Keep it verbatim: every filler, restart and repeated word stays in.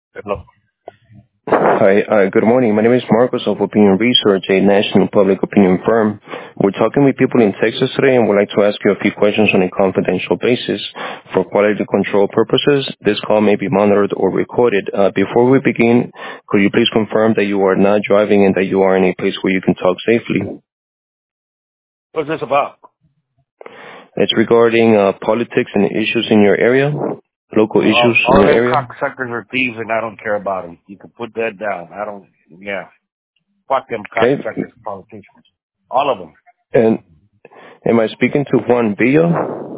Hello. Hi, uh, good morning. My name is Marcos of Opinion Research, a national public opinion firm. We're talking with people in Texas today and would like to ask you a few questions on a confidential basis. For quality control purposes, this call may be monitored or recorded. Uh, before we begin, could you please confirm that you are not driving and that you are in a place where you can talk safely? What's this about? It's regarding uh, politics and issues in your area, local All, issues in all your them area. cocksuckers are thieves, and I don't care about them. You can put that down. I don't. Yeah. Fuck them Okay? cocksuckers politicians. All of them. And am I speaking to Juan Villa?